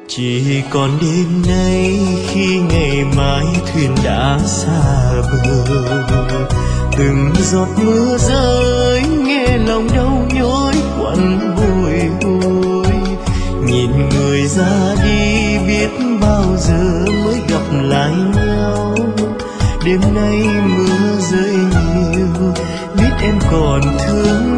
Chỉ còn đêm nay khi ngày mai thuyền đã xa bờ, từng giọt mưa rơi nghe lòng đau nhói quặn bồi hồi. Nhìn người ra đi biết bao giờ mới gặp lại nhau. Đêm nay mưa rơi nhiều, biết em còn thương